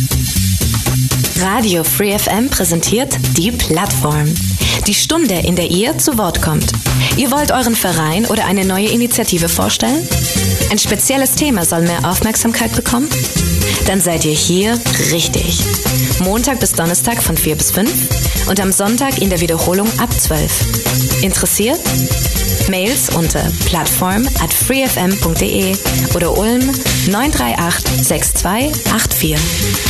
Radio Free FM präsentiert die Plattform. Die Stunde, in der ihr zu Wort kommt. Ihr wollt euren Verein oder eine neue Initiative vorstellen? Ein spezielles Thema soll mehr Aufmerksamkeit bekommen? Dann seid ihr hier richtig. Montag bis Donnerstag von 4 bis 5 und am Sonntag in der Wiederholung ab 12. Interessiert? Mails unter plattform@freefm.de oder Ulm 938 6284.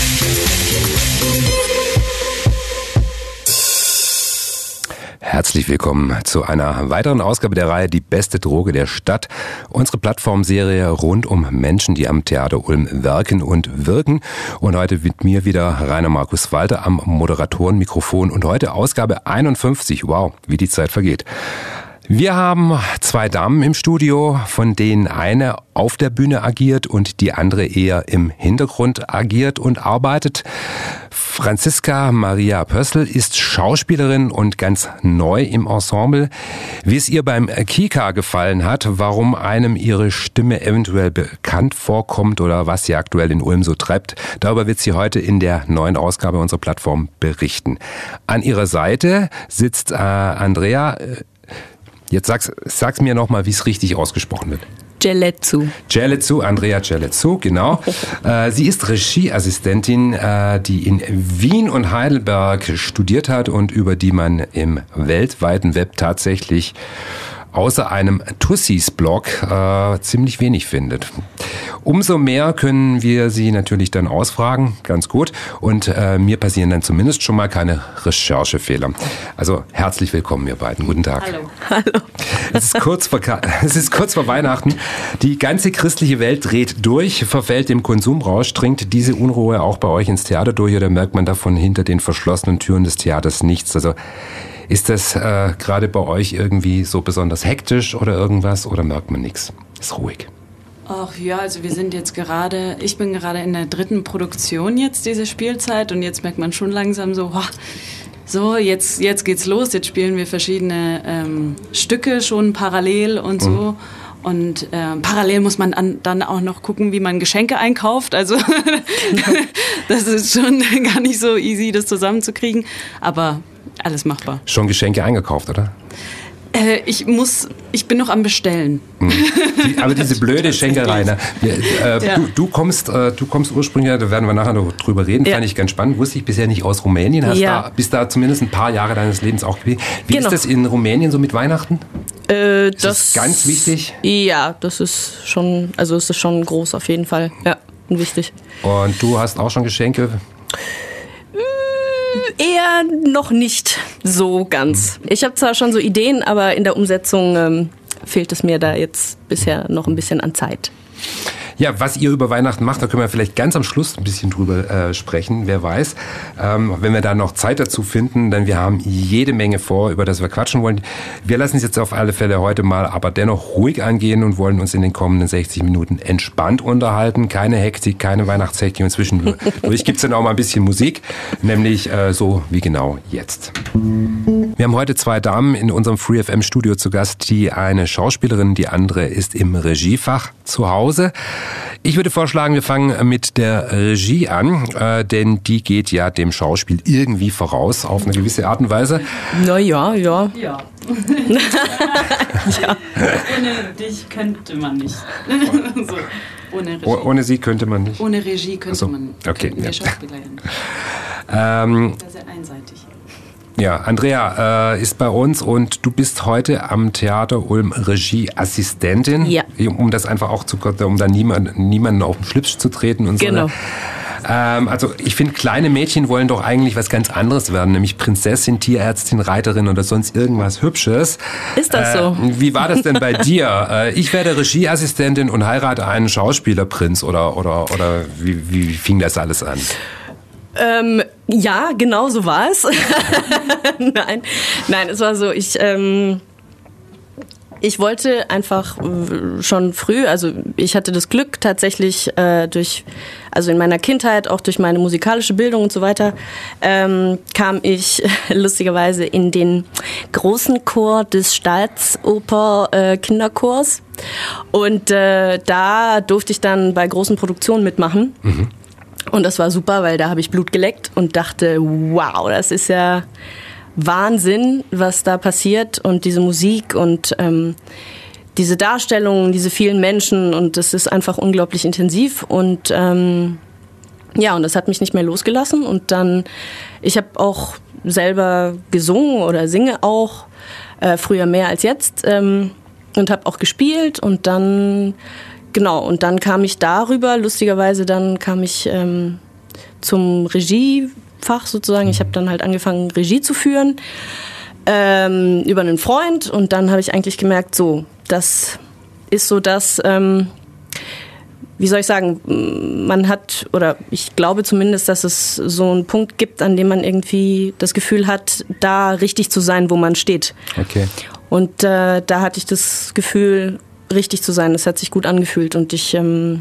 Herzlich willkommen zu einer weiteren Ausgabe der Reihe Die beste Droge der Stadt. Unsere Plattformserie rund um Menschen, die am Theater Ulm werken und wirken. Und heute mit mir wieder Rainer Markus Walter am Moderatorenmikrofon und heute Ausgabe 51. Wow, wie die Zeit vergeht. Wir haben zwei Damen im Studio, von denen eine auf der Bühne agiert und die andere eher im Hintergrund agiert und arbeitet. Franziska Maria Pössl ist Schauspielerin und ganz neu im Ensemble. Wie es ihr beim Kika gefallen hat, warum einem ihre Stimme eventuell bekannt vorkommt oder was sie aktuell in Ulm so treibt, darüber wird sie heute in der neuen Ausgabe unserer Plattform berichten. An ihrer Seite sitzt Andrea. Jetzt sag's mir nochmal, wie es richtig ausgesprochen wird. Celetzu, Andrea Celetzu, genau. Sie ist Regieassistentin, die in Wien und Heidelberg studiert hat und über die man im weltweiten Web tatsächlich außer einem Tussis-Blog ziemlich wenig findet. Umso mehr können wir sie natürlich dann ausfragen, ganz gut. Und mir passieren dann zumindest schon mal keine Recherchefehler. Also herzlich willkommen, ihr beiden. Guten Tag. Hallo. Es ist kurz vor Weihnachten. Die ganze christliche Welt dreht durch, verfällt dem Konsumrausch. Dringt diese Unruhe auch bei euch ins Theater durch oder merkt man davon hinter den verschlossenen Türen des Theaters nichts? Also ist das gerade bei euch irgendwie so besonders hektisch oder irgendwas oder merkt man nichts? Ist ruhig. Ach ja, also ich bin gerade in der 3. Produktion jetzt diese Spielzeit und jetzt merkt man schon langsam jetzt geht's los, jetzt spielen wir verschiedene Stücke schon parallel und so. Und parallel muss man dann auch noch gucken, wie man Geschenke einkauft. Also das ist schon gar nicht so easy, das zusammenzukriegen, aber alles machbar. Schon Geschenke eingekauft, oder? Ich bin noch am Bestellen. Aber diese blöde Schenkerei, ne? Du kommst ursprünglich, da werden wir nachher noch drüber reden, fand ich ganz spannend, wusste ich bisher nicht, aus Rumänien, bist da zumindest ein paar Jahre deines Lebens auch gewesen. Wie ist das in Rumänien so mit Weihnachten? Ist das ganz wichtig? Ja, es ist schon groß auf jeden Fall, ja, und wichtig. Und du hast auch schon Geschenke? Eher noch nicht so ganz. Ich habe zwar schon so Ideen, aber in der Umsetzung fehlt es mir da jetzt bisher noch ein bisschen an Zeit. Ja, was ihr über Weihnachten macht, da können wir vielleicht ganz am Schluss ein bisschen drüber sprechen, wer weiß. Wenn wir da noch Zeit dazu finden, denn wir haben jede Menge vor, über das wir quatschen wollen. Wir lassen es jetzt auf alle Fälle heute mal aber dennoch ruhig angehen und wollen uns in den kommenden 60 Minuten entspannt unterhalten. Keine Hektik, keine Weihnachtshektik und zwischendurch gibt's dann auch mal ein bisschen Musik, nämlich so wie genau jetzt. Wir haben heute zwei Damen in unserem Free FM Studio zu Gast, die eine Schauspielerin, die andere ist im Regiefach zu Hause. Ich würde vorschlagen, wir fangen mit der Regie an, denn die geht ja dem Schauspiel irgendwie voraus, auf eine gewisse Art und Weise. Na ja. Ja. Ja. Ohne dich könnte man nicht. So. Ohne Regie. Ohne sie könnte man nicht? Ohne Regie könnte man nicht. Okay. Wir Schauspieler ja nicht. Das ist sehr einseitig. Ja, Andrea ist bei uns und du bist heute am Theater Ulm Regieassistentin. Ja. Um das einfach auch um da niemanden auf den Schlips zu treten und so. Genau. Also ich finde, kleine Mädchen wollen doch eigentlich was ganz anderes werden, nämlich Prinzessin, Tierärztin, Reiterin oder sonst irgendwas Hübsches. Ist das so? Wie war das denn bei dir? Ich werde Regieassistentin und heirate einen Schauspielerprinz oder wie fing das alles an? Ja, genau so war es. Nein, es war so, ich wollte einfach schon früh, also ich hatte das Glück tatsächlich also in meiner Kindheit, auch durch meine musikalische Bildung und so weiter, kam ich lustigerweise in den großen Chor des Staatsoper Kinderchors und da durfte ich dann bei großen Produktionen mitmachen. Mhm. Und das war super, weil da habe ich Blut geleckt und dachte, wow, das ist ja Wahnsinn, was da passiert und diese Musik und diese Darstellungen, diese vielen Menschen und das ist einfach unglaublich intensiv und und das hat mich nicht mehr losgelassen und dann, ich habe auch selber gesungen oder singe auch, früher mehr als jetzt und habe auch gespielt und dann kam ich darüber, lustigerweise dann kam ich zum Regiefach sozusagen. Ich habe dann halt angefangen, Regie zu führen über einen Freund und dann habe ich eigentlich gemerkt, so, das ist so das, wie soll ich sagen, man hat, oder ich glaube zumindest, dass es so einen Punkt gibt, an dem man irgendwie das Gefühl hat, da richtig zu sein, wo man steht. Okay. Und da hatte ich das Gefühl, richtig zu sein. Das hat sich gut angefühlt und und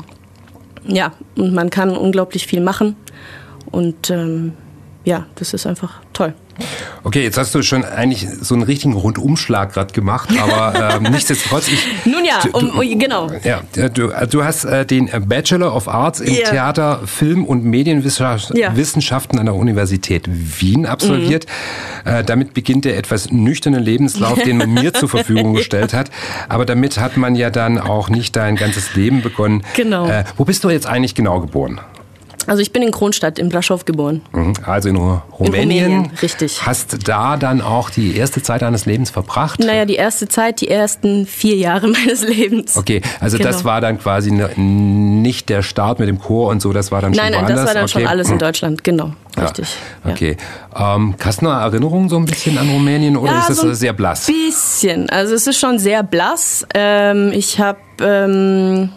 man kann unglaublich viel machen und das ist einfach toll. Okay, jetzt hast du schon eigentlich so einen richtigen Rundumschlag gerade gemacht, aber nichtsdestotrotz. Nun ja, genau. Ja, du hast den Bachelor of Arts in Theater, Film und Medienwissenschaften an der Universität Wien absolviert. Damit beginnt der etwas nüchterne Lebenslauf, den man mir zur Verfügung gestellt hat. Aber damit hat man ja dann auch nicht dein ganzes Leben begonnen. Genau. Wo bist du jetzt eigentlich genau geboren? Also ich bin in Kronstadt, in Blaschow geboren. Also in Rumänien. In Rumänien, richtig. Hast da dann auch die erste Zeit deines Lebens verbracht? Naja, die ersten 4 Jahre meines Lebens. Okay, also das war dann quasi nicht der Start mit dem Chor und so, das war dann schon woanders? Nein, das war dann schon alles in Deutschland, genau, richtig. Ja, okay. Hast du noch Erinnerungen so ein bisschen an Rumänien oder ist das so sehr blass? Bisschen, also es ist schon sehr blass. Ich habe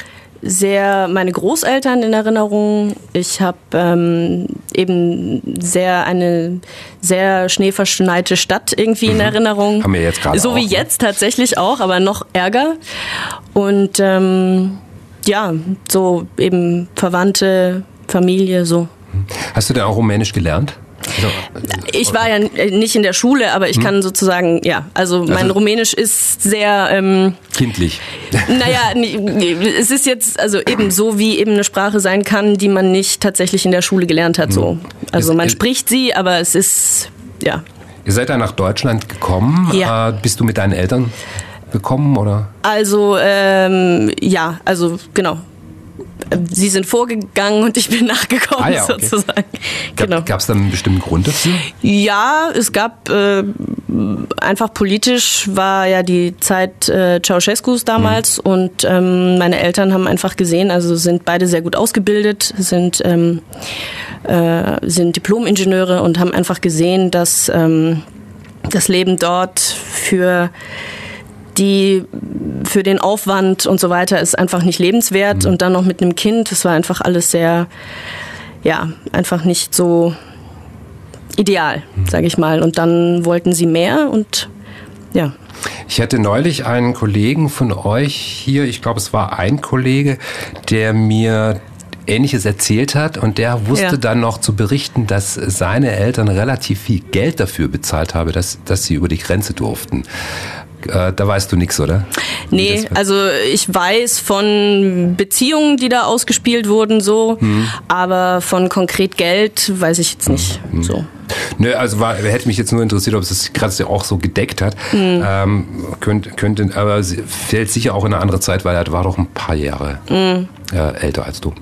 meine Großeltern in Erinnerung. Ich habe eben eine sehr schneeverschneite Stadt irgendwie in Erinnerung. Haben wir jetzt gerade so auch, wie jetzt tatsächlich auch, aber noch ärger. Und so eben Verwandte, Familie, so. Hast du denn auch Rumänisch gelernt? Ich war ja nicht in der Schule, aber ich kann sozusagen, mein Rumänisch ist sehr kindlich. Naja, es ist jetzt also eben so, wie eben eine Sprache sein kann, die man nicht tatsächlich in der Schule gelernt hat. So. Also man spricht sie, aber es ist, ja. Ihr seid dann nach Deutschland gekommen. Ja. Bist du mit deinen Eltern gekommen, oder? Also, genau. Sie sind vorgegangen und ich bin nachgekommen, sozusagen. Genau. Gab es da einen bestimmten Grund dafür? Ja, es gab einfach politisch war ja die Zeit Ceausescus damals und meine Eltern haben einfach gesehen, also sind beide sehr gut ausgebildet, sind Diplom-Ingenieure und haben einfach gesehen, dass das Leben dort für den Aufwand und so weiter ist einfach nicht lebenswert und dann noch mit einem Kind, das war einfach alles sehr, einfach nicht so ideal, sage ich mal. Und dann wollten sie mehr und ja. Ich hatte neulich einen Kollegen von euch hier, ich glaube es war ein Kollege, der mir Ähnliches erzählt hat und der wusste dann noch zu berichten, dass seine Eltern relativ viel Geld dafür bezahlt haben, dass sie über die Grenze durften. Da weißt du nichts, oder? Nee, also ich weiß von Beziehungen, die da ausgespielt wurden, so, aber von konkret Geld weiß ich jetzt nicht. So. Nö, also hätte mich jetzt nur interessiert, ob es das gerade auch so gedeckt hat. Könnte, aber fällt sicher auch in eine andere Zeit, weil er war doch ein paar Jahre älter als du.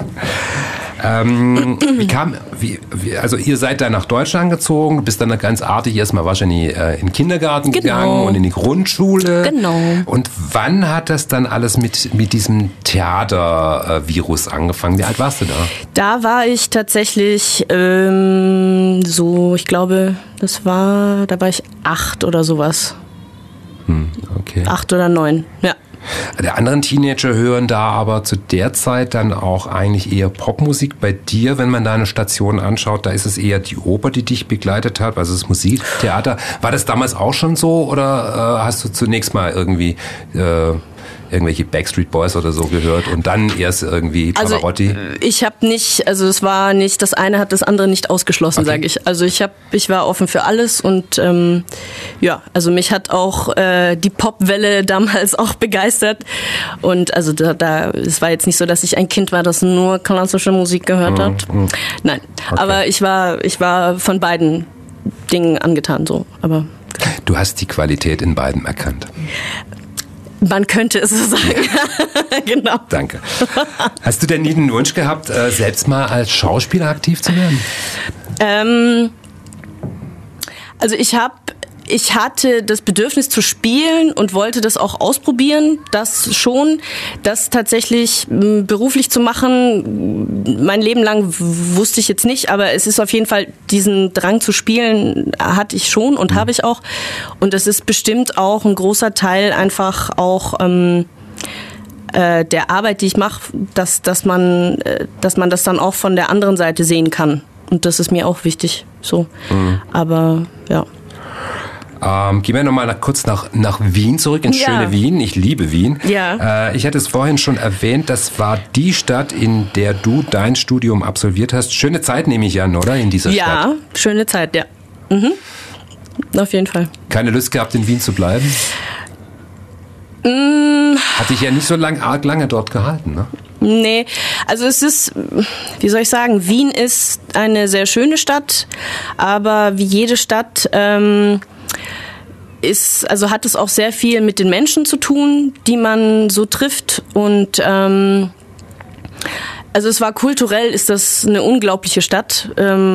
Also ihr seid dann nach Deutschland gezogen, bist dann ganz artig erstmal wahrscheinlich in den Kindergarten gegangen und in die Grundschule. Genau. Und wann hat das dann alles mit diesem Theater-Virus angefangen? Wie alt warst du da? Da war ich tatsächlich ich glaube, da war ich 8 oder sowas. Okay. 8 oder 9, ja. Die anderen Teenager hören da aber zu der Zeit dann auch eigentlich eher Popmusik. Bei dir, wenn man deine Station anschaut, da ist es eher die Oper, die dich begleitet hat, also das Musiktheater. War das damals auch schon so oder hast du zunächst mal irgendwie irgendwelche Backstreet Boys oder so gehört und dann erst irgendwie Pavarotti? Ich habe nicht, also es war nicht, das eine hat das andere nicht ausgeschlossen, sage ich. Also ich war offen für alles und also mich hat auch die Popwelle damals auch begeistert und also es war jetzt nicht so, dass ich ein Kind war, das nur klassische Musik gehört hat. Nein, aber ich war von beiden Dingen angetan so, aber du hast die Qualität in beiden erkannt. Man könnte es so sagen. Ja. Genau. Danke. Hast du denn nie den Wunsch gehabt, selbst mal als Schauspieler aktiv zu werden? Also ich hatte das Bedürfnis zu spielen und wollte das auch ausprobieren, das schon. Das tatsächlich beruflich zu machen, mein Leben lang wusste ich jetzt nicht, aber es ist auf jeden Fall, diesen Drang zu spielen hatte ich schon und habe ich auch. Und das ist bestimmt auch ein großer Teil einfach auch der Arbeit, die ich mache, dass man das dann auch von der anderen Seite sehen kann. Und das ist mir auch wichtig. So. Aber ja. Gehen wir nochmal kurz nach Wien zurück, ins schöne Wien. Ich liebe Wien. Ja. Ich hatte es vorhin schon erwähnt, das war die Stadt, in der du dein Studium absolviert hast. Schöne Zeit nehme ich an, oder? In dieser Stadt. Ja, schöne Zeit, ja. Auf jeden Fall. Keine Lust gehabt, in Wien zu bleiben? Hat dich ja nicht so arg lange dort gehalten, ne? Nee, also es ist, wie soll ich sagen, Wien ist eine sehr schöne Stadt, aber wie jede Stadt hat es auch sehr viel mit den Menschen zu tun, die man so trifft und also es war kulturell, ist das eine unglaubliche Stadt.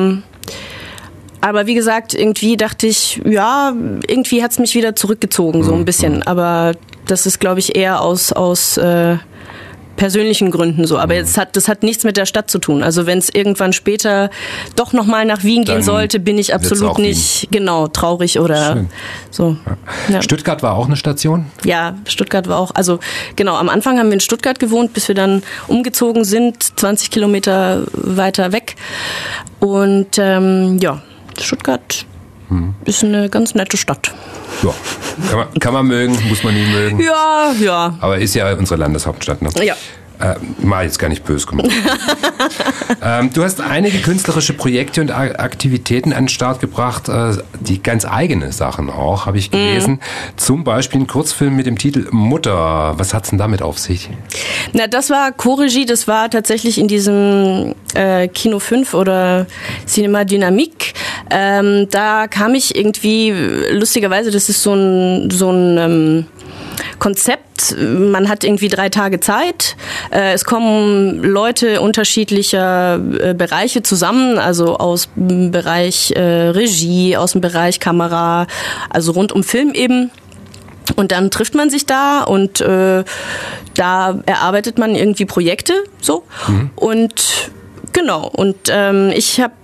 Aber wie gesagt, irgendwie dachte ich, ja, irgendwie hat's mich wieder zurückgezogen, so ein bisschen. Aber das ist, glaube ich, eher aus persönlichen Gründen so. Aber das hat nichts mit der Stadt zu tun. Also wenn es irgendwann später doch nochmal nach Wien gehen sollte, bin ich absolut nicht traurig oder schön. So. Ja. Stuttgart war auch eine Station? Ja, Stuttgart war auch. Also genau, am Anfang haben wir in Stuttgart gewohnt, bis wir dann umgezogen sind, 20 Kilometer weiter weg. Und Stuttgart ist eine ganz nette Stadt. Ja, kann man mögen, muss man nie mögen. Ja. Aber ist ja unsere Landeshauptstadt, ne? Ja. Mal jetzt gar nicht böse gemacht. Du hast einige künstlerische Projekte und Aktivitäten an den Start gebracht, die ganz eigene Sachen auch, habe ich gelesen. Zum Beispiel ein Kurzfilm mit dem Titel Mutter. Was hat's denn damit auf sich? Na, das war Co-Regie, das war tatsächlich in diesem Kino 5 oder Cinema Dynamique. Da kam ich irgendwie, lustigerweise, das ist so ein Konzept, man hat irgendwie 3 Tage Zeit, es kommen Leute unterschiedlicher Bereiche zusammen, also aus dem Bereich Regie, aus dem Bereich Kamera, also rund um Film eben. Und dann trifft man sich da und da erarbeitet man irgendwie Projekte, so. Und genau, und ich habe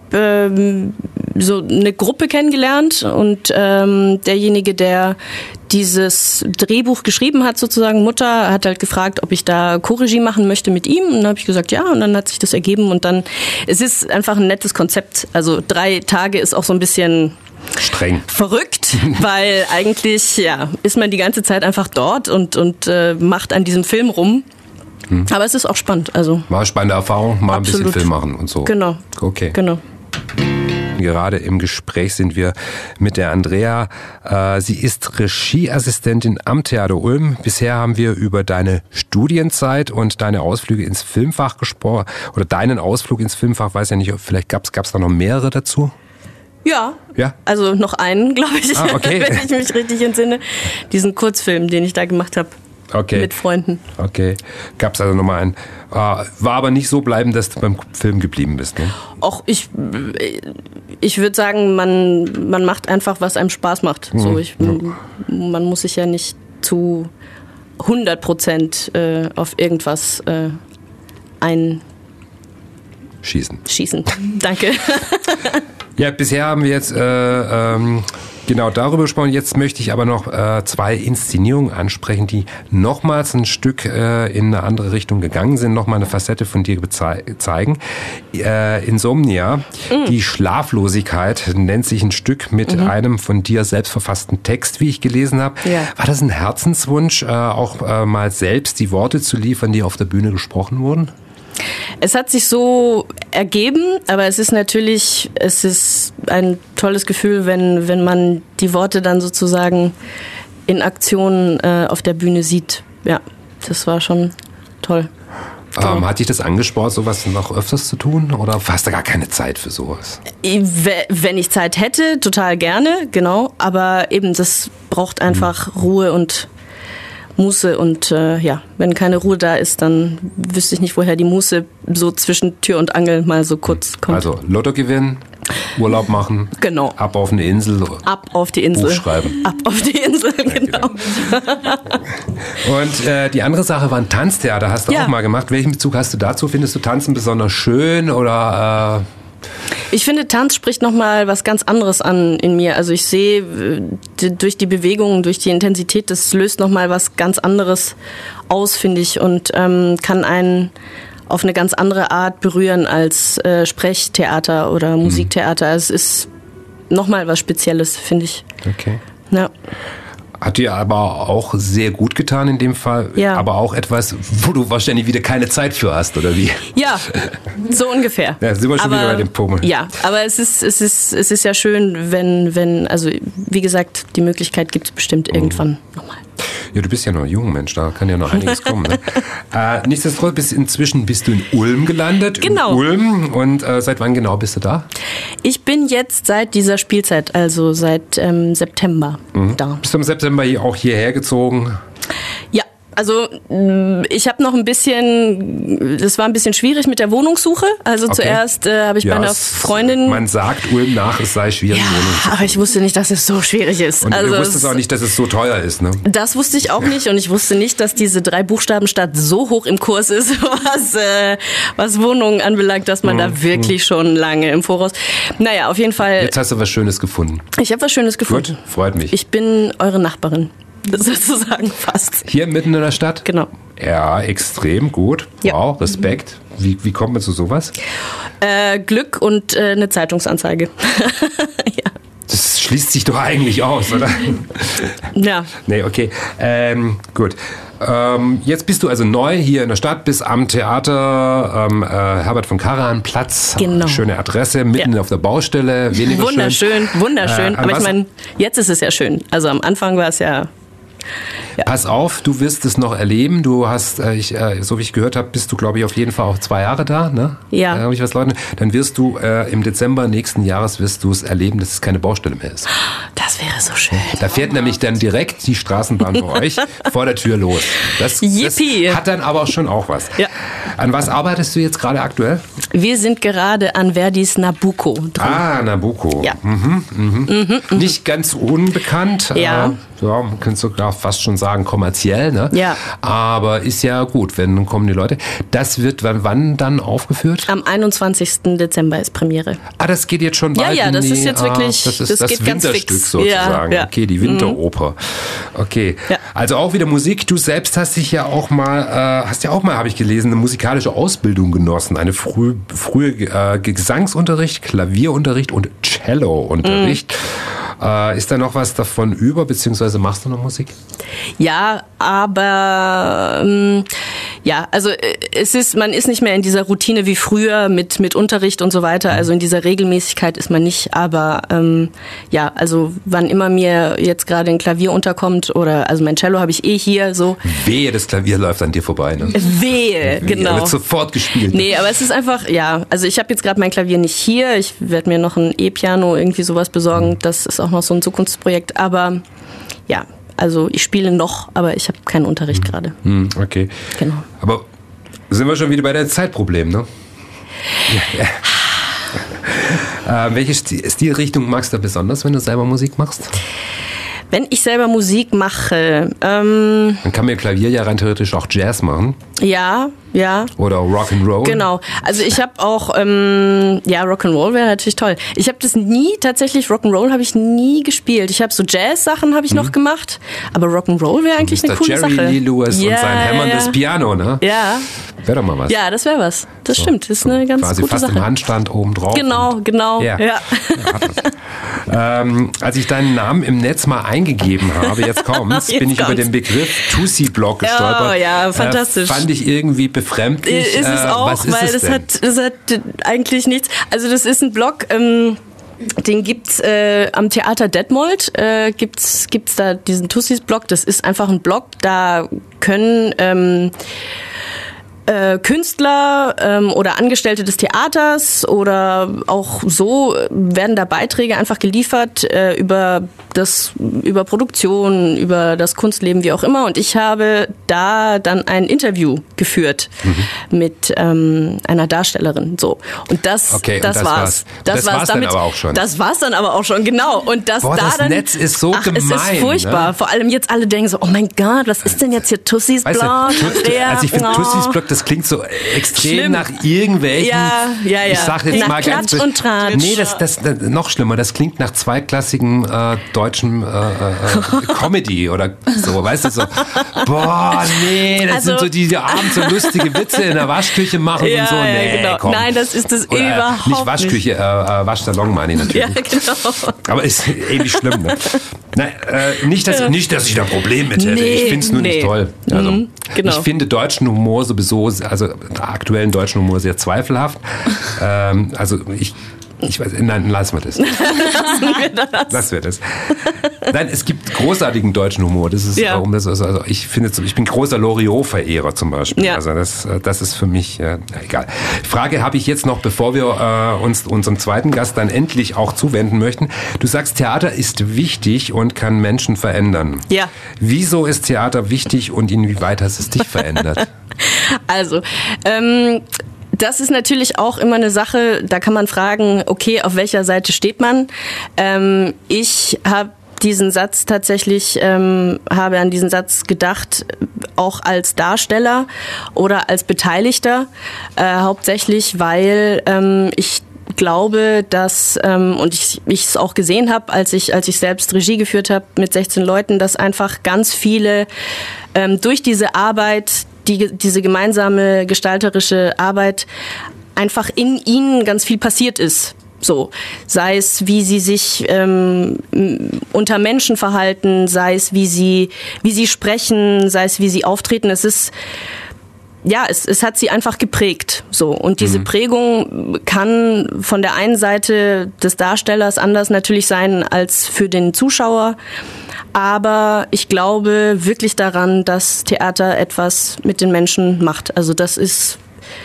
so eine Gruppe kennengelernt und derjenige, der dieses Drehbuch geschrieben hat, sozusagen Mutter, hat halt gefragt, ob ich da Co-Regie machen möchte mit ihm. Und dann habe ich gesagt, ja, und dann hat sich das ergeben. Und dann, es ist einfach ein nettes Konzept. Also 3 Tage ist auch so ein bisschen streng. Verrückt, weil eigentlich ist man die ganze Zeit einfach dort und macht an diesem Film rum. Aber es ist auch spannend. Also mal spannende Erfahrung, mal absolut. Ein bisschen Film machen und so. Genau. Okay. Genau. Gerade im Gespräch sind wir mit der Andrea. Sie ist Regieassistentin am Theater Ulm. Bisher haben wir über deine Studienzeit und deine Ausflüge ins Filmfach gesprochen. Oder deinen Ausflug ins Filmfach, weiß ja nicht, vielleicht gab's da noch mehrere dazu? Ja, also noch einen, glaube ich, okay. Wenn ich mich richtig entsinne. Diesen Kurzfilm, den ich da gemacht habe. Okay. Mit Freunden. Okay. Gab's also nochmal einen. War aber nicht so bleiben, dass du beim Film geblieben bist, ne? Auch ich würde sagen, man macht einfach, was einem Spaß macht. So, man muss sich ja nicht zu 100% auf irgendwas Schießen. Danke. Ja, bisher haben wir jetzt Genau, darüber gesprochen. Jetzt möchte ich aber noch 2 Inszenierungen ansprechen, die nochmals ein Stück in eine andere Richtung gegangen sind, nochmal eine Facette von dir zeigen. Insomnia, die Schlaflosigkeit, nennt sich ein Stück mit einem von dir selbst verfassten Text, wie ich gelesen habe. Ja. War das ein Herzenswunsch, auch mal selbst die Worte zu liefern, die auf der Bühne gesprochen wurden? Es hat sich so ergeben, aber es ist ein tolles Gefühl, wenn man die Worte dann sozusagen in Aktion auf der Bühne sieht. Ja, das war schon toll. Hat dich das angespornt, sowas noch öfters zu tun? Oder hast du gar keine Zeit für sowas? Wenn ich Zeit hätte, total gerne, genau. Aber eben, das braucht einfach Ruhe und Muße und wenn keine Ruhe da ist, dann wüsste ich nicht, woher die Muße so zwischen Tür und Angel mal so kurz kommt. Also Lotto gewinnen, Urlaub machen, genau. Ab auf eine Insel, ab auf die Insel, Buch schreiben. Ab auf die Insel, genau. Und die andere Sache war ein Tanztheater, hast du auch mal gemacht. Welchen Bezug hast du dazu? Findest du Tanzen besonders schön oder... Ich finde, Tanz spricht nochmal was ganz anderes an in mir. Also ich sehe durch die Bewegungen, durch die Intensität, das löst nochmal was ganz anderes aus, finde ich, und kann einen auf eine ganz andere Art berühren als Sprechtheater oder Musiktheater. Es ist nochmal was Spezielles, finde ich. Okay. Ja. Hat dir aber auch sehr gut getan in dem Fall, aber auch etwas, wo du wahrscheinlich wieder keine Zeit für hast, oder wie? Ja, so ungefähr. Ja, sind wir schon wieder bei dem Punkt. Ja, aber es ist ja schön, wenn, also wie gesagt, die Möglichkeit gibt es bestimmt irgendwann nochmal. Ja, du bist ja noch jung, Mensch, da kann ja noch einiges kommen. Ne? Nichtsdestotrotz, inzwischen bist du in Ulm gelandet. Genau. In Ulm. Und seit wann genau bist du da? Ich bin jetzt seit dieser Spielzeit, also seit September da. Bist du im September auch hierher gezogen? Ja. Also ich habe noch das war ein bisschen schwierig mit der Wohnungssuche. Also zuerst habe ich bei einer Freundin... Man sagt Ulm nach, es sei schwierig. Ja, aber ich wusste nicht, dass es so schwierig ist. Und also du wusstest auch nicht, dass es so teuer ist, ne? Das wusste ich auch nicht und ich wusste nicht, dass diese 3-Buchstaben-Stadt so hoch im Kurs ist, was Wohnungen anbelangt, dass man da wirklich schon lange im Voraus... Naja, auf jeden Fall... Jetzt hast du was Schönes gefunden. Ich habe was Schönes gefunden. Gut, freut mich. Ich bin eure Nachbarin. Sozusagen fast. Hier mitten in der Stadt? Genau. Ja, extrem gut. Ja. Wow, Respekt. Wie kommt man zu sowas? Glück und eine Zeitungsanzeige. Ja. Das schließt sich doch eigentlich aus, oder? Ja. Nee, okay. Gut. Jetzt bist du also neu hier in der Stadt, bist am Theater Herbert von Karajan Platz. Genau. Schöne Adresse, mitten auf der Baustelle. Weniger wunderschön, wunderschön. Aber ich meine, jetzt ist es ja schön. Also am Anfang war es ja... Ja. Pass auf, du wirst es noch erleben. Du hast, so wie ich gehört habe, bist du, glaube ich, auf jeden Fall auch 2 Jahre da, ne? Ja. Habe ich was Leuten? Dann wirst du im Dezember nächsten Jahres wirst du es erleben, dass es keine Baustelle mehr ist. Das wäre so schön. Da fährt nämlich dann direkt die Straßenbahn bei euch vor der Tür los. Das hat dann aber schon auch was. Ja. An was arbeitest du jetzt gerade aktuell? Wir sind gerade an Verdis Nabucco dran. Ah, Nabucco. Ja. Nicht ganz unbekannt. Ja. Man könnte sogar fast schon sagen kommerziell, ne? Ja. Aber ist ja gut, wenn kommen die Leute. Das wird wann dann aufgeführt? Am 21. Dezember ist Premiere. Ah, das geht jetzt schon bald. Ja, das ist jetzt wirklich, das geht Winterstück ganz fix. sozusagen. Ja. Okay, die Winteroper. Okay. Ja. Also auch wieder Musik. Du selbst hast dich ja auch mal, habe ich gelesen, eine musikalische Ausbildung genossen. Eine frühe Gesangsunterricht, Klavierunterricht und Cellounterricht. Ist da noch was davon über, beziehungsweise machst du noch Musik? Ja, aber also man ist nicht mehr in dieser Routine wie früher mit Unterricht und so weiter. Also in dieser Regelmäßigkeit ist man nicht. Aber also wann immer mir jetzt gerade ein Klavier unterkommt oder also mein Cello habe ich hier so. Wehe, das Klavier läuft an dir vorbei, ne? Wehe, genau. Wird sofort gespielt. Nee, aber es ist einfach, also ich habe jetzt gerade mein Klavier nicht hier. Ich werde mir noch ein E-Piano irgendwie sowas besorgen. Das ist auch noch so ein Zukunftsprojekt. Aber ja, also ich spiele noch, aber ich habe keinen Unterricht gerade. Okay. Genau. Aber sind wir schon wieder bei der Zeitproblem, ne? Welche Stilrichtung magst du besonders, wenn du selber Musik machst? Wenn ich selber Musik mache... Man kann mit Klavier ja rein theoretisch auch Jazz machen. Ja, Ja. Oder Rock'n'Roll? Genau. Also ich habe auch, Rock'n'Roll wäre natürlich toll. Ich habe das tatsächlich Rock'n'Roll habe ich nie gespielt. Ich habe so Jazz-Sachen habe ich noch gemacht, aber Rock'n'Roll wäre eigentlich eine coole Jerry Sache. Lee Lewis und sein hämmerndes Piano, ne? Ja. Wäre doch mal was. Ja, das wäre was. Das stimmt. Das ist eine ganz quasi gute fast Sache. im Handstand oben drauf. Genau. Ja. Ja. Als ich deinen Namen im Netz mal eingegeben habe, jetzt kommt's, bin ich über den Begriff Tussi-Blog gestolpert. Oh ja, fantastisch. Fand ich irgendwie befremdlich. Ist es auch, was ist weil es das hat eigentlich nichts. Also das ist ein Blog, den gibt's am Theater Detmold, gibt's da diesen Tussis-Blog. Das ist einfach ein Blog, da können Künstler oder Angestellte des Theaters oder auch so werden da Beiträge einfach geliefert über Produktion, über das Kunstleben, wie auch immer. Und ich habe da dann ein Interview geführt mit einer Darstellerin. So. Und das war's. Das war's dann aber auch schon. Das war's dann aber auch schon, genau. Und das Netz ist so gemein. Es ist furchtbar. Ne? Vor allem jetzt alle denken so, oh mein Gott, was ist denn jetzt hier Tussis Blog? Also ich finde Tussis Blog, das klingt so extrem schlimm. Nach irgendwelchen, ja. Ich sage jetzt nach mal Klatsch und Tratsch. Nee, das noch schlimmer, das klingt nach zweiklassigen deutschen Comedy oder so, weißt du, so, boah, nee, das sind so die abends so lustige Witze in der Waschküche machen und so, nee, genau. Komm. Nein, das ist das oder, überhaupt nicht Waschküche, Waschsalon meine ich natürlich. Ja, genau. Aber ist ähnlich schlimm, ne? Nein, nicht, dass ich da ein Problem mit hätte, ich finde es nur nicht toll. Also, genau. Ich finde deutschen Humor sowieso, also aktuellen deutschen Humor sehr zweifelhaft. Also ich weiß, nein, lassen wir das. Lassen wir das. Nein, es gibt großartigen deutschen Humor. Das ist also ich bin großer Loriot-Verehrer zum Beispiel. Ja. Also das ist für mich egal. Frage habe ich jetzt noch, bevor wir uns unserem zweiten Gast dann endlich auch zuwenden möchten. Du sagst, Theater ist wichtig und kann Menschen verändern. Ja. Wieso ist Theater wichtig und inwieweit hat es dich verändert? Also, das ist natürlich auch immer eine Sache, da kann man fragen, okay, auf welcher Seite steht man? Ich habe diesen Satz tatsächlich, habe an diesen Satz gedacht, auch als Darsteller oder als Beteiligter, hauptsächlich, weil ich glaube, dass, und ich es auch gesehen habe, als ich selbst Regie geführt habe mit 16 Leuten, dass einfach ganz viele durch diese Arbeit, diese gemeinsame gestalterische Arbeit, einfach in ihnen ganz viel passiert ist. So, sei es, wie sie sich unter Menschen verhalten, sei es, wie sie sprechen, sei es, wie sie auftreten. Es hat sie einfach geprägt. So. Und diese Prägung kann von der einen Seite des Darstellers anders natürlich sein als für den Zuschauer. Aber ich glaube wirklich daran, dass Theater etwas mit den Menschen macht. Also das ist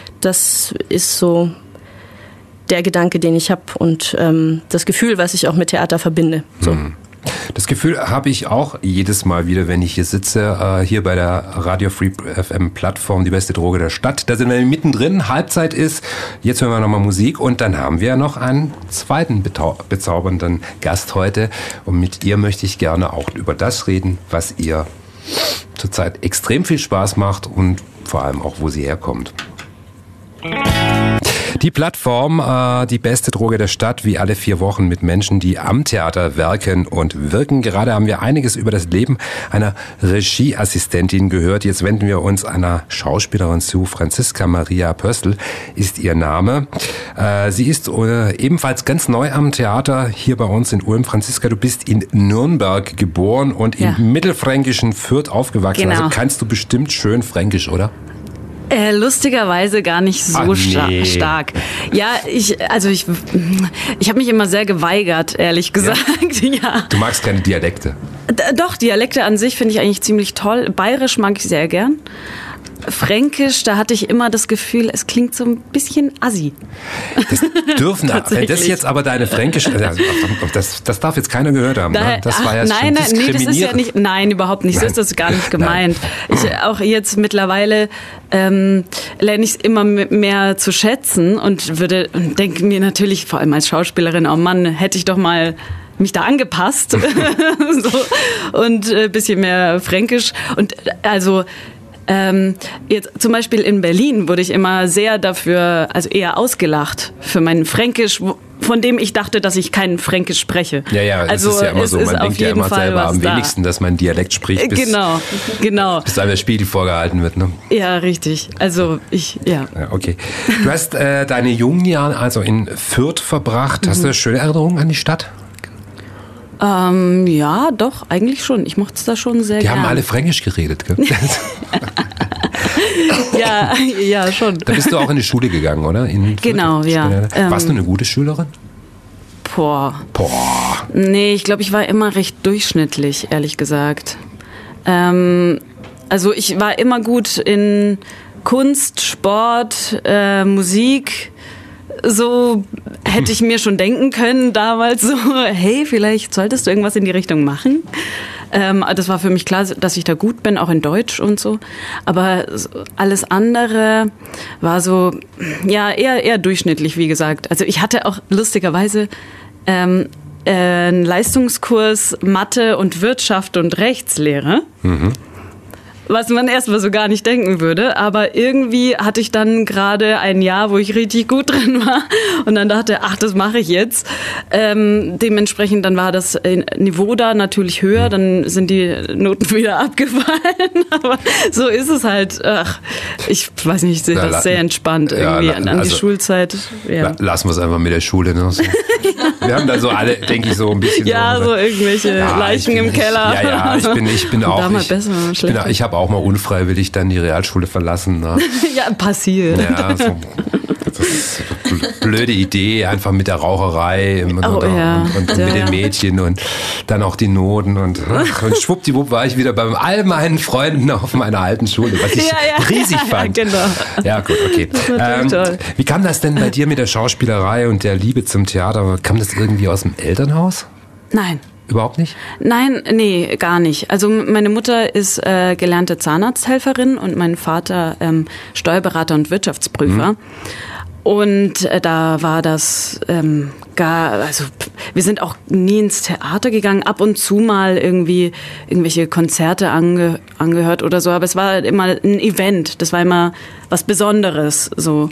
so der Gedanke, den ich habe und das Gefühl, was ich auch mit Theater verbinde. So. Das Gefühl habe ich auch jedes Mal wieder, wenn ich hier sitze, hier bei der Radio Free FM Plattform, die beste Droge der Stadt. Da sind wir mittendrin, Halbzeit ist, jetzt hören wir nochmal Musik und dann haben wir noch einen zweiten bezaubernden Gast heute und mit ihr möchte ich gerne auch über das reden, was ihr zurzeit extrem viel Spaß macht und vor allem auch, wo sie herkommt. Die Plattform, die beste Droge der Stadt, wie alle 4 Wochen mit Menschen, die am Theater werken und wirken. Gerade haben wir einiges über das Leben einer Regieassistentin gehört. Jetzt wenden wir uns einer Schauspielerin zu. Franziska Maria Pöstl ist ihr Name. Sie ist ebenfalls ganz neu am Theater hier bei uns in Ulm. Franziska, du bist in Nürnberg geboren und im mittelfränkischen Fürth aufgewachsen. Genau. Also kannst du bestimmt schön Fränkisch, oder? Lustigerweise gar nicht so stark. Ja, ich habe mich immer sehr geweigert, ehrlich gesagt. Ja. Du magst keine Dialekte? Doch, Dialekte an sich finde ich eigentlich ziemlich toll. Bayerisch mag ich sehr gern. Fränkisch, da hatte ich immer das Gefühl, es klingt so ein bisschen assi. Das dürfen, wenn das jetzt aber deine Fränkisch, das darf jetzt keiner gehört haben. Ne? Das war ja schon diskriminierend. Das ist ja nicht, nein, überhaupt nicht. So ist das gar nicht gemeint. Auch jetzt mittlerweile lerne ich es immer mehr zu schätzen und denke mir natürlich, vor allem als Schauspielerin, oh Mann, hätte ich doch mal mich da angepasst. So, und ein bisschen mehr Fränkisch. Und also Jetzt zum Beispiel in Berlin wurde ich immer sehr dafür, also eher ausgelacht für mein Fränkisch, von dem ich dachte, dass ich kein Fränkisch spreche. Ja, also es ist ja immer so, man denkt ja immer selber am wenigsten, dass man Dialekt spricht, bis einem der Spiegel vorgehalten wird. Ne? Ja, richtig. Also ja, okay. Du hast deine jungen Jahre also in Fürth verbracht. Hast du schöne Erinnerungen an die Stadt? Ja, doch, eigentlich schon. Ich mochte es da schon sehr gerne. Die haben alle Fränkisch geredet, gell? ja, schon. Da bist du auch in die Schule gegangen, oder? Genau, ja. Warst du eine gute Schülerin? Boah. Nee, ich glaube, ich war immer recht durchschnittlich, ehrlich gesagt. Also ich war immer gut in Kunst, Sport, Musik. So hätte ich mir schon denken können damals so, hey, vielleicht solltest du irgendwas in die Richtung machen. Das war für mich klar, dass ich da gut bin, auch in Deutsch und so. Aber alles andere war so, ja, eher durchschnittlich, wie gesagt. Also ich hatte auch lustigerweise einen Leistungskurs Mathe und Wirtschaft und Rechtslehre. Mhm. Was man erstmal so gar nicht denken würde. Aber irgendwie hatte ich dann gerade ein Jahr, wo ich richtig gut drin war. Und dann dachte, das mache ich jetzt. Dementsprechend dann war das Niveau da natürlich höher. Dann sind die Noten wieder abgefallen. Aber so ist es halt. Ich weiß nicht, ich sehe das sehr entspannt irgendwie an die Schulzeit. Ja. Lassen wir es einfach mit der Schule. Ne? So. Wir haben da so alle, denke ich, so ein bisschen... Ja, so irgendwelche Leichen im Keller. Ja, ich bin auch... Damals besser, schlechter. Ich habe auch mal unfreiwillig dann die Realschule verlassen. Ne? Ja, passiert. Ja, so, das ist eine blöde Idee, einfach mit der Raucherei und mit den Mädchen und dann auch die Noten und schwuppdiwupp war ich wieder bei all meinen Freunden auf meiner alten Schule, was ich riesig fand. Ja, genau. Ja, gut, okay. Toll. Wie kam das denn bei dir mit der Schauspielerei und der Liebe zum Theater? Kam das irgendwie aus dem Elternhaus? Nein. Überhaupt nicht? Nein, nee, gar nicht. Also meine Mutter ist gelernte Zahnarzthelferin und mein Vater Steuerberater und Wirtschaftsprüfer. Mhm. Und da war das also wir sind auch nie ins Theater gegangen, ab und zu mal irgendwie irgendwelche Konzerte angehört oder so, aber es war immer ein Event, das war immer was Besonderes so.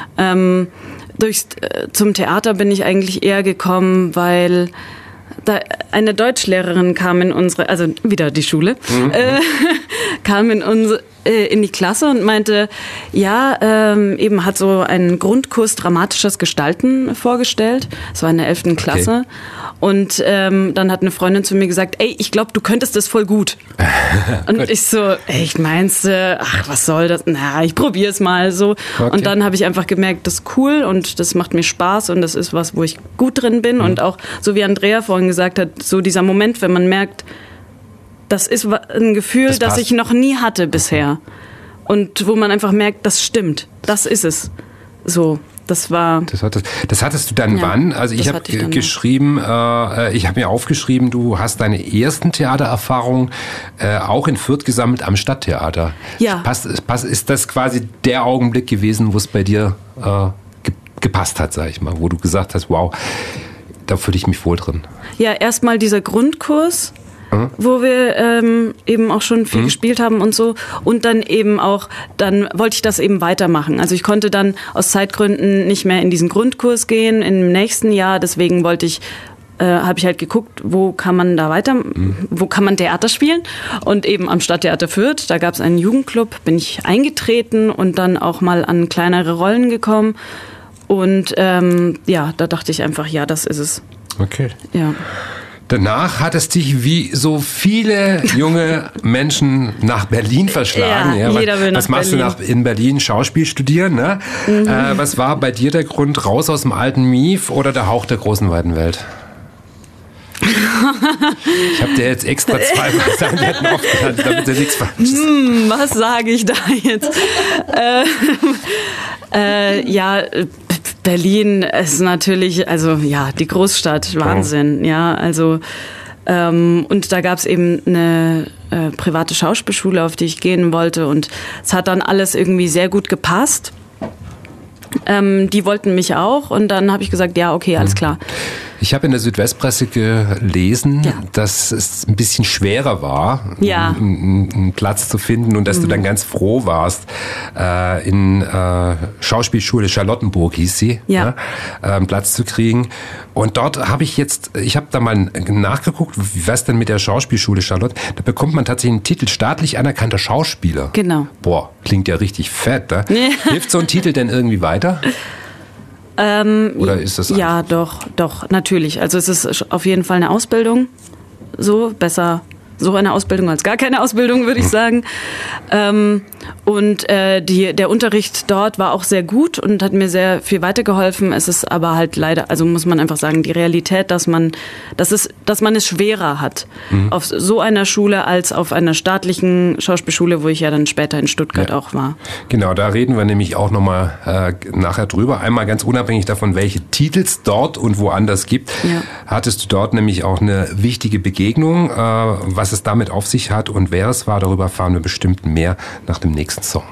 Zum Theater bin ich eigentlich eher gekommen, weil da eine Deutschlehrerin kam in unsere, also wieder die Schule, kam in die Klasse und meinte, eben hat so einen Grundkurs dramatisches Gestalten vorgestellt. Das war in der 11. Klasse. Okay. Und dann hat eine Freundin zu mir gesagt, ich glaube, du könntest das voll gut. Und ich so, echt meinst du, was soll das? Na, ich probiere es mal so. Okay. Und dann habe ich einfach gemerkt, das ist cool und das macht mir Spaß und das ist was, wo ich gut drin bin. Und auch, so wie Andrea vorhin gesagt hat, so dieser Moment, wenn man merkt, das ist ein Gefühl, das ich noch nie hatte bisher. Und wo man einfach merkt, das stimmt. Das ist es. So, das war... Das hattest du dann wann? Also ich habe geschrieben, ich habe mir aufgeschrieben, du hast deine ersten Theatererfahrungen auch in Fürth gesammelt am Stadttheater. Ja. Ist das quasi der Augenblick gewesen, wo es bei dir gepasst hat, sag ich mal, wo du gesagt hast, wow, da fühle ich mich wohl drin? Ja, erstmal dieser Grundkurs, wo wir eben auch schon viel gespielt haben und so. Und dann eben auch, dann wollte ich das eben weitermachen. Also ich konnte dann aus Zeitgründen nicht mehr in diesen Grundkurs gehen im nächsten Jahr. Deswegen habe ich halt geguckt, wo kann man da wo kann man Theater spielen? Und eben am Stadttheater Fürth, da gab es einen Jugendclub, bin ich eingetreten und dann auch mal an kleinere Rollen gekommen. Und da dachte ich einfach, ja, das ist es. Okay. Ja. Danach hat es dich wie so viele junge Menschen nach Berlin verschlagen. Ja, jeder will nach Berlin. Was machst du in Berlin? Schauspiel studieren, ne? Mhm. Was war bei dir der Grund, raus aus dem alten Mief oder der Hauch der großen weiten Welt? Ich habe dir jetzt extra 2 Varianten aufgenannt, damit du nichts falsch sagst. Was sage ich da jetzt? Berlin ist natürlich, also ja, die Großstadt, Wahnsinn, ja, also und da gab es eben eine private Schauspielschule, auf die ich gehen wollte und es hat dann alles irgendwie sehr gut gepasst. Die wollten mich auch und dann habe ich gesagt, ja, okay, alles klar. Ich habe in der Südwestpresse gelesen, dass es ein bisschen schwerer war, einen Platz zu finden und dass du dann ganz froh warst, in Schauspielschule Charlottenburg hieß sie, einen Platz zu kriegen. Und dort ich habe da mal nachgeguckt, was denn mit der Schauspielschule Charlotte, da bekommt man tatsächlich einen Titel staatlich anerkannter Schauspieler. Genau. Boah, klingt ja richtig fett, ne? Hilft so ein Titel denn irgendwie weiter? Oder ist das ja, doch, natürlich. Also es ist auf jeden Fall eine Ausbildung. So, besser so eine Ausbildung als gar keine Ausbildung, würde ich sagen. Und der Unterricht dort war auch sehr gut und hat mir sehr viel weitergeholfen. Es ist aber halt leider, also muss man einfach sagen, die Realität, dass man es schwerer hat auf so einer Schule als auf einer staatlichen Schauspielschule, wo ich ja dann später in Stuttgart auch war. Genau, da reden wir nämlich auch nochmal nachher drüber. Einmal ganz unabhängig davon, welche Titel es dort und woanders gibt, hattest du dort nämlich auch eine wichtige Begegnung. Was es damit auf sich hat und wer es war, darüber erfahren wir bestimmt mehr nach dem nächsten Song.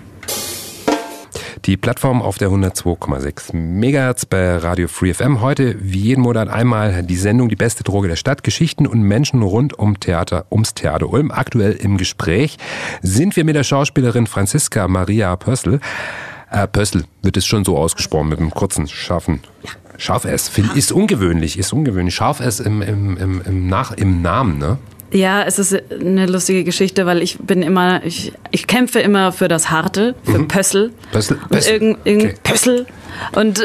Die Plattform auf der 102,6 MHz bei Radio Free FM. Heute, wie jeden Monat, einmal die Sendung Die beste Droge der Stadt. Geschichten und Menschen rund ums Theater Ulm. Aktuell im Gespräch sind wir mit der Schauspielerin Franziska Maria Pössl. Pössl wird es schon so ausgesprochen mit einem kurzen, scharfen Scharf S. Ist ungewöhnlich. Scharf S im Namen, ne? Ja, es ist eine lustige Geschichte, weil ich kämpfe immer für das Harte, für Pössl. Pössl. Und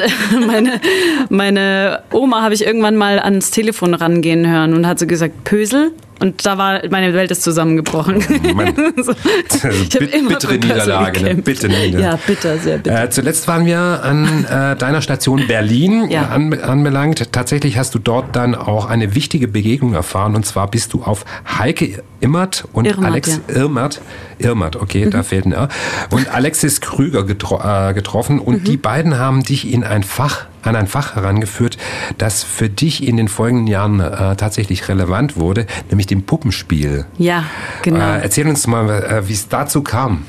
meine Oma habe ich irgendwann mal ans Telefon rangehen hören und hat so gesagt, Pösel. Und da war meine Welt ist zusammengebrochen. So. Bittere Niederlage. Ne? Bitte Niederlage. Ja, bitter, sehr bitter. Zuletzt waren wir an deiner Station Berlin anbelangt. Tatsächlich hast du dort dann auch eine wichtige Begegnung erfahren. Und zwar bist du auf Heike Irmert und Irmert, okay, da fehlt ein R. Und Alexis Krüger getroffen. Und die beiden haben dich an ein Fach herangeführt, das für dich in den folgenden Jahren tatsächlich relevant wurde, nämlich dem Puppenspiel. Ja, genau. Erzähl uns mal, wie es dazu kam.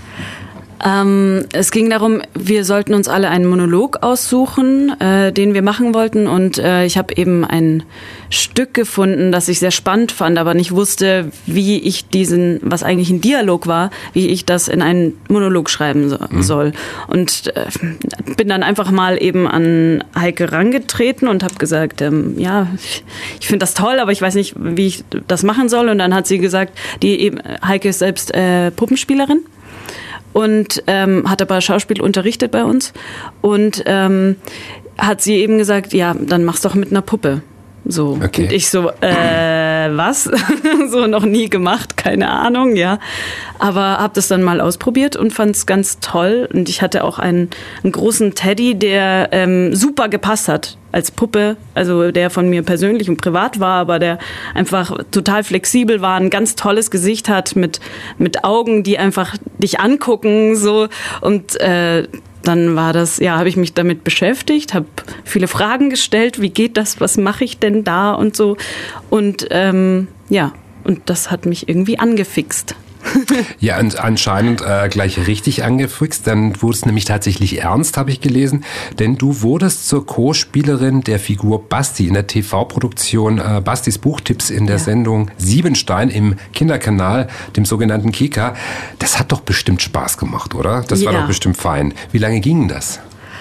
Es ging darum, wir sollten uns alle einen Monolog aussuchen, den wir machen wollten. Und ich habe eben ein Stück gefunden, das ich sehr spannend fand, aber nicht wusste, wie ich was eigentlich ein Dialog war, wie ich das in einen Monolog schreiben soll. Und bin dann einfach mal eben an Heike rangetreten und habe gesagt, ich finde das toll, aber ich weiß nicht, wie ich das machen soll. Und dann hat sie gesagt, Heike ist selbst Puppenspielerin. Und hat aber Schauspiel unterrichtet bei uns und hat sie eben gesagt, ja, dann mach's doch mit einer Puppe. So. Okay. Und ich so, was? So, noch nie gemacht, keine Ahnung, ja. Aber hab das dann mal ausprobiert und fand's ganz toll. Und ich hatte auch einen großen Teddy, der super gepasst hat als Puppe, also der von mir persönlich und privat war, aber der einfach total flexibel war, ein ganz tolles Gesicht hat mit Augen, die einfach dich angucken, so. Und dann war das, habe ich mich damit beschäftigt, habe viele Fragen gestellt, wie geht das, was mache ich denn da und so. Und und das hat mich irgendwie angefixt. Ja, und anscheinend gleich richtig angefixt. Dann wurde es nämlich tatsächlich ernst, habe ich gelesen. Denn du wurdest zur Co-Spielerin der Figur Basti in der TV-Produktion Bastis Buchtipps in der Sendung Siebenstein im Kinderkanal, dem sogenannten Kika. Das hat doch bestimmt Spaß gemacht, oder? Das war doch bestimmt fein. Wie lange ging das?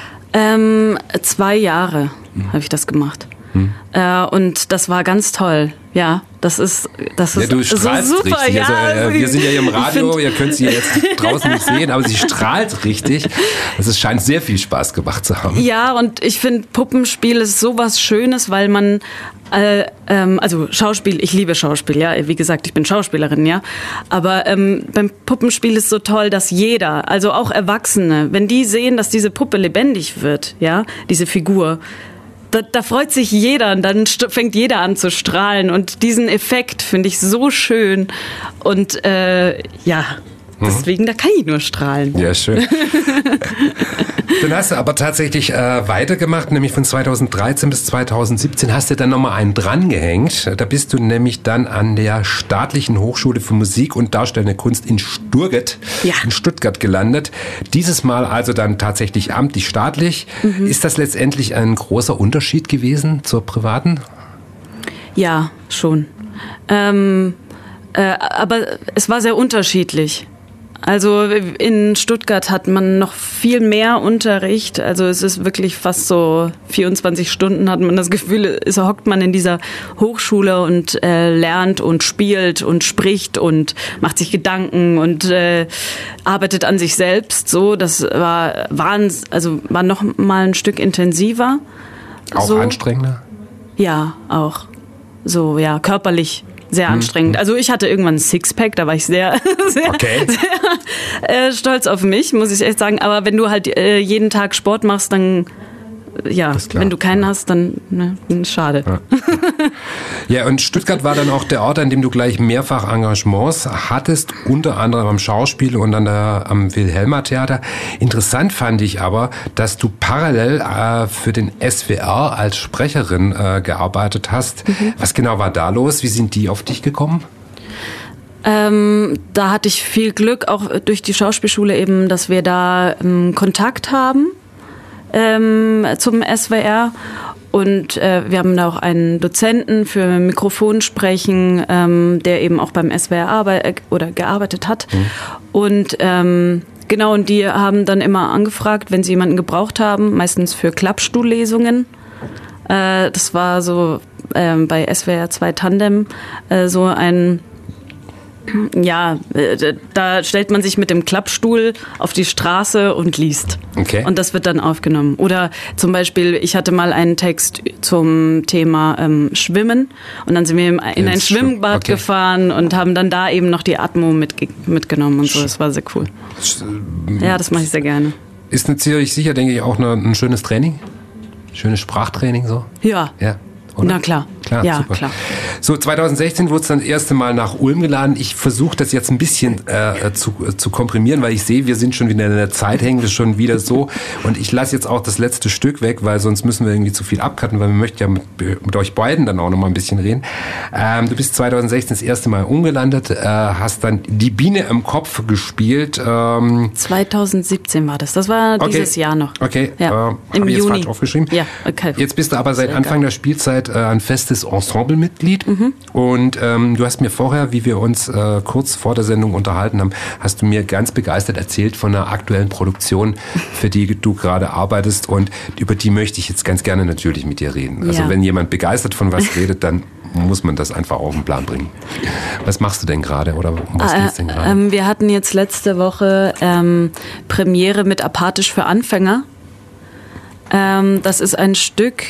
2 Jahre habe ich das gemacht. Und das war ganz toll. Ja, das ist du strahlst so super. Richtig. Also, wir sind ja hier im Radio, ihr könnt sie jetzt draußen nicht sehen, aber sie strahlt richtig. Es scheint sehr viel Spaß gemacht zu haben. Ja, und ich finde, Puppenspiel ist sowas Schönes, weil man also Schauspiel, ich liebe Schauspiel, ja, wie gesagt, ich bin Schauspielerin, ja, aber beim Puppenspiel ist so toll, dass jeder, also auch Erwachsene, wenn die sehen, dass diese Puppe lebendig wird, ja, diese Figur, da freut sich jeder und dann fängt jeder an zu strahlen und diesen Effekt finde ich so schön und Deswegen, da kann ich nur strahlen. Ja, schön. Dann hast du aber tatsächlich weitergemacht, nämlich von 2013 bis 2017 hast du dann nochmal einen drangehängt. Da bist du nämlich dann an der Staatlichen Hochschule für Musik und Darstellende Kunst in Stuttgart gelandet. Dieses Mal also dann tatsächlich amtlich staatlich. Ist das letztendlich ein großer Unterschied gewesen zur privaten? Ja, schon. Aber es war sehr unterschiedlich. Also in Stuttgart hat man noch viel mehr Unterricht. Also es ist wirklich fast so 24 Stunden hat man das Gefühl, hockt man in dieser Hochschule und lernt und spielt und spricht und macht sich Gedanken und arbeitet an sich selbst. So, das war noch mal ein Stück intensiver. Auch so. Anstrengender? Ja, auch. So, ja, körperlich. Sehr anstrengend. Also ich hatte irgendwann ein Sixpack, da war ich sehr stolz auf mich, muss ich echt sagen. Aber wenn du halt jeden Tag Sport machst, dann, ja, wenn du keinen hast, dann schade. Ja, und Stuttgart war dann auch der Ort, an dem du gleich mehrfach Engagements hattest, unter anderem am Schauspiel und am Wilhelma-Theater. Interessant fand ich aber, dass du parallel für den SWR als Sprecherin gearbeitet hast. Was genau war da los? Wie sind die auf dich gekommen? Da hatte ich viel Glück, auch durch die Schauspielschule eben, dass wir da Kontakt haben zum SWR. Und wir haben da auch einen Dozenten für Mikrofonsprechen, der eben auch beim SWR gearbeitet hat. Und genau, und die haben dann immer angefragt, wenn sie jemanden gebraucht haben, meistens für Klappstuhllesungen. Das war so bei SWR 2 Tandem so ein... Ja, da stellt man sich mit dem Klappstuhl auf die Straße und liest. Okay. Und das wird dann aufgenommen. Oder zum Beispiel, ich hatte mal einen Text zum Thema Schwimmen und dann sind wir in ein Schwimmbad gefahren und haben dann da eben noch die Atmo mitgenommen und so. Das war sehr cool. Ja, das mache ich sehr gerne. Ist natürlich sicher, denke ich, auch ein schönes Training? Schönes Sprachtraining so? Ja. Oder? Na klar. Ja, super. Klar. So, 2016 wurde es dann das erste Mal nach Ulm geladen. Ich versuche das jetzt ein bisschen zu komprimieren, weil ich sehe, wir sind schon wieder in der Zeit, hängen wir schon wieder so. Und ich lasse jetzt auch das letzte Stück weg, weil sonst müssen wir irgendwie zu viel abcutten, weil wir möchten ja mit euch beiden dann auch noch mal ein bisschen reden. Du bist 2016 das erste Mal umgelandet, hast dann Die Biene im Kopf gespielt. 2017 war das. Das war dieses Jahr noch. Okay, ja. Im Juni. Jetzt falsch aufgeschrieben. Ja, okay. Jetzt bist du aber seit Anfang der Spielzeit ein festes Ensemblemitglied. Und du hast mir vorher, wie wir uns kurz vor der Sendung unterhalten haben, hast du mir ganz begeistert erzählt von einer aktuellen Produktion, für die du gerade arbeitest, und über die möchte ich jetzt ganz gerne natürlich mit dir reden. Also wenn jemand begeistert von was redet, dann muss man das einfach auf den Plan bringen. Was machst du denn gerade oder was geht's denn gerade? Wir hatten jetzt letzte Woche Premiere mit Apathisch für Anfänger. Das ist ein Stück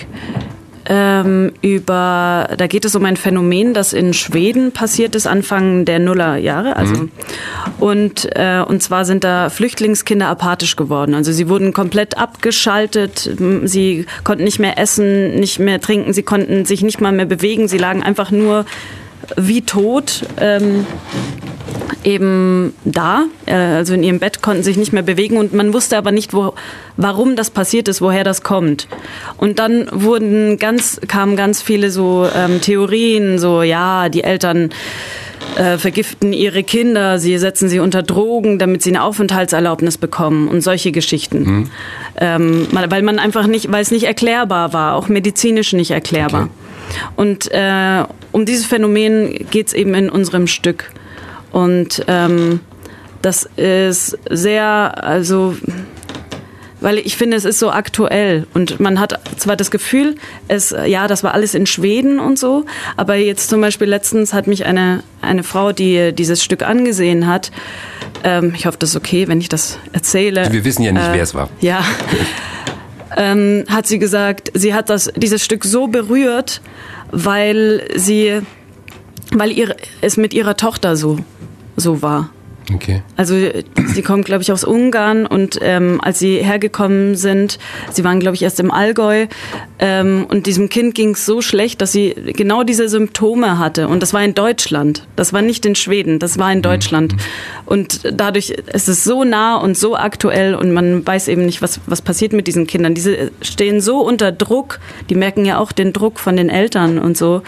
da geht es um ein Phänomen, das in Schweden passiert ist, Anfang der Nullerjahre. Also, und zwar sind da Flüchtlingskinder apathisch geworden. Also sie wurden komplett abgeschaltet, sie konnten nicht mehr essen, nicht mehr trinken, sie konnten sich nicht mal mehr bewegen, sie lagen einfach nur wie tot eben da, also in ihrem Bett, konnten sich nicht mehr bewegen und man wusste aber nicht, warum das passiert ist, woher das kommt. Und dann kamen ganz viele so Theorien, so ja, die Eltern vergiften ihre Kinder, sie setzen sie unter Drogen, damit sie eine Aufenthaltserlaubnis bekommen und solche Geschichten. Weil es nicht erklärbar war, auch medizinisch nicht erklärbar. Okay. Und um dieses Phänomen geht's eben in unserem Stück. Und das ist sehr, weil ich finde, es ist so aktuell und man hat zwar das Gefühl, das war alles in Schweden und so, aber jetzt zum Beispiel letztens hat mich eine Frau, die dieses Stück angesehen hat, ich hoffe, das ist okay, wenn ich das erzähle. Wir wissen ja nicht, wer es war. Ja. Hat sie gesagt, sie hat dieses Stück so berührt, weil es mit ihrer Tochter so war. Okay. Also sie kommen, glaube ich, aus Ungarn und als sie hergekommen sind, sie waren, glaube ich, erst im Allgäu und diesem Kind ging es so schlecht, dass sie genau diese Symptome hatte und das war in Deutschland, das war nicht in Schweden, das war in Deutschland und dadurch ist es so nah und so aktuell und man weiß eben nicht, was passiert mit diesen Kindern. Diese stehen so unter Druck, die merken ja auch den Druck von den Eltern und so.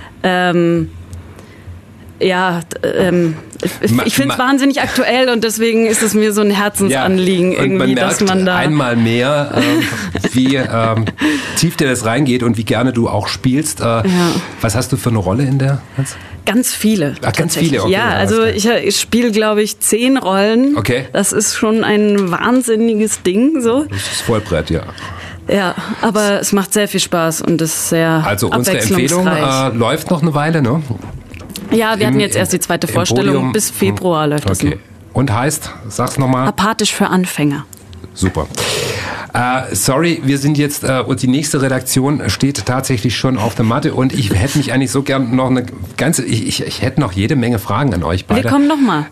Ich finde es wahnsinnig aktuell und deswegen ist es mir so ein Herzensanliegen irgendwie, man merkt dass man da einmal mehr, wie tief dir das reingeht und wie gerne du auch spielst. Was hast du für eine Rolle in der? Ganz viele. Ach, ganz viele, okay. Ja, also ich spiele, glaube ich, 10 Rollen. Okay. Das ist schon ein wahnsinniges Ding, so. Das ist Vollbrett, ja. Ja, aber es macht sehr viel Spaß und ist sehr Also unsere Empfehlung läuft noch eine Weile, ne? Ja, wir hatten jetzt erst die zweite Vorstellung. Bis Februar läuft das noch. Und heißt, sag's nochmal. Apathisch für Anfänger. Super. Sorry, wir sind jetzt, und die nächste Redaktion steht tatsächlich schon auf der Matte und ich hätte mich eigentlich so gern noch ich hätte noch jede Menge Fragen an euch beide. Wir kommen nochmal.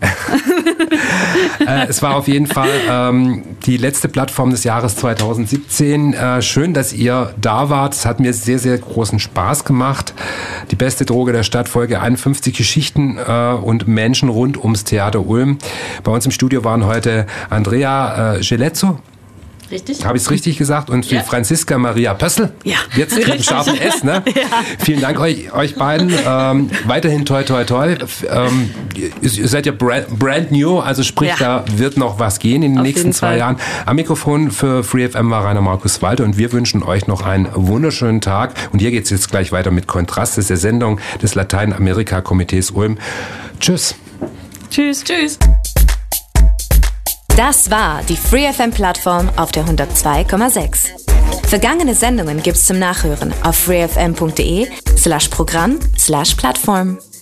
Es war auf jeden Fall die letzte Plattform des Jahres 2017. Schön, dass ihr da wart. Es hat mir sehr, sehr großen Spaß gemacht. Die beste Droge der Stadt, Folge 51, Geschichten und Menschen rund ums Theater Ulm. Bei uns im Studio waren heute Andrea Gelezzo. Richtig? Habe ich es richtig gesagt? Und für Franziska Maria Pössl. Ja. Jetzt mit dem scharfen S, ne? Ja. Vielen Dank euch beiden. Weiterhin toi, toi, toi. Ihr seid ja brand new, also sprich, da wird noch was gehen in den nächsten 2 Jahren. Am Mikrofon für Free FM war Rainer Markus Walter und wir wünschen euch noch einen wunderschönen Tag. Und hier geht es jetzt gleich weiter mit Kontrast, das ist der Sendung des Lateinamerika-Komitees Ulm. Tschüss. Tschüss. Tschüss. Das war die Free FM Plattform auf der 102,6. Vergangene Sendungen gibt's zum Nachhören auf freefm.de/Programm/Plattform.